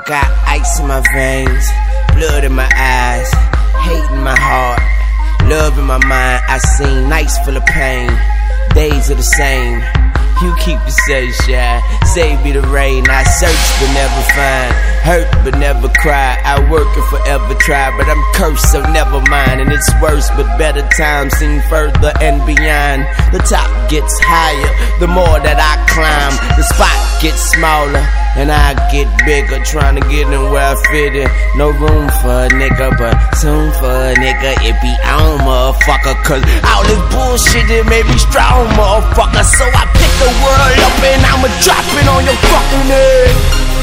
got ice in my veins, blood in my eyes, hate in my heart, love in my mind. I seen nights full of pain, days are the same. You keep the sunshine, save me the rain. I search but never find, hurt but never cry. I work and forever try, but I'm cursed, so never mind. And it's worse, but better times seem further and beyond. The top gets higher, the more that I climb. The spot gets smaller, and I get bigger, trying to get in where I fit in. No room for a nigga, but soon for a nigga it be on, motherfucker. Cause all this bullshit, it made me strong, motherfucker. So I pick the world up and I'ma drop it on your fucking head.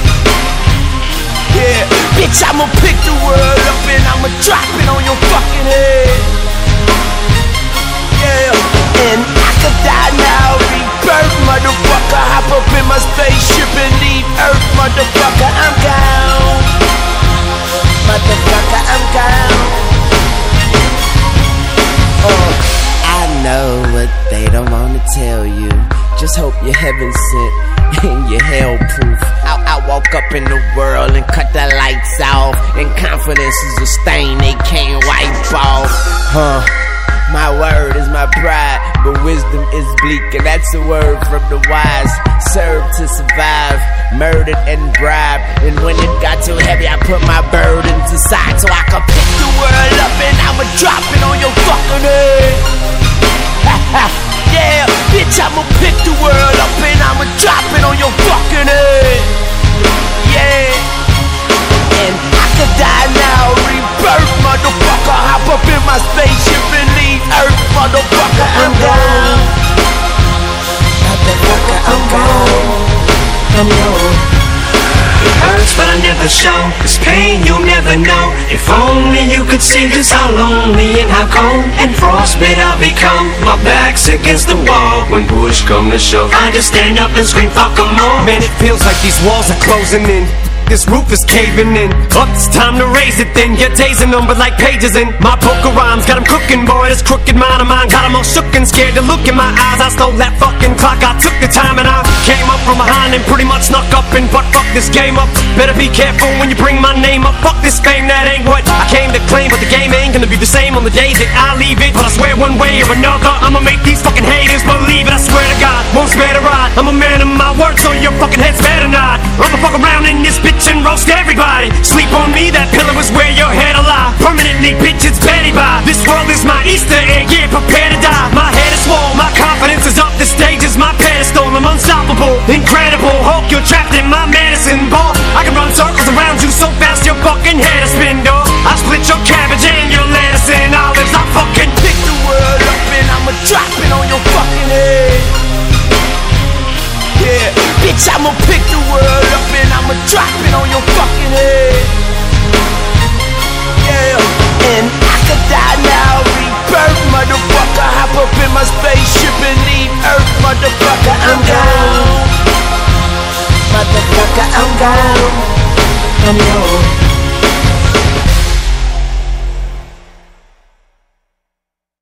Yeah, bitch, I'ma pick the world up and I'ma drop it on your fucking head. Yeah, and I could die now, rebirth, motherfucker. Hop up in my spaceship and leave Earth, motherfucker. I'm gone, motherfucker, I'm gone. I know what they don't wanna tell you. Just hope you're heaven sent and you're hell proof. I walk up in the world and cut the lights off, and confidence is a stain they can't wipe off. My word is my pride, but wisdom is bleak, and that's a word from the wise. Serve to survive, murdered and bribed, and when it got too heavy I put my burdens aside so I could pick the world up and I'ma drop it on your fucking head. Yeah, bitch, I'ma pick the world up and I'ma drop it on your fucking head. Yeah, and I could die now, rebirth, motherfucker. Hop up in my spaceship and leave Earth, motherfucker. I'm gone, motherfucker, I'm gone. I'm gone. It hurts but I never show, this pain you'll never know. If only you could see just how lonely and how cold and frostbit I've become. My back's against the wall when push come to shove. I just stand up and scream fuck 'em all. Man, it feels like these walls are closing in, this roof is caving in. Up, it's time to raise it then. Your days are numbered like pages in my poker rhymes. Got 'em cooking, boy, this crooked mind of mine got 'em all shook and scared to look in my eyes. I stole that fucking clock, I took the time and I came up from behind and pretty much snuck up and fuck this game up. Better be careful when you bring my name up. Fuck this fame, that ain't what I came to claim. But the game ain't gonna be the same on the day that I leave it. But I swear one way or another I'ma make these fucking haters believe it. I swear to God, won't spare to ride. I'm a man of my word, so your fucking head's better not. I'ma fuck around in this bitch and roast everybody. Sleep on me, that pillow is where your head alive. Permanently, bitch, it's Betty Bob. This world is my Easter egg, yeah, prepare to die. My head is swole, my confidence is up. The stage is my pedestal, I'm unstoppable, incredible. Hulk, you're trapped in my medicine ball. I can run circles around you so fast your fucking head is spin, dog. I split your cabbage and your lettuce and olives. I fucking pick the world up and I'ma drop it on your fucking head. Yeah, bitch, I'ma pick the world up and I'ma drop it on your fucking head. Yeah, and I could die now, rebirth, motherfucker. Hop up in my spaceship and leave Earth, motherfucker. I'm gone, motherfucker, I'm gone. I'm gone.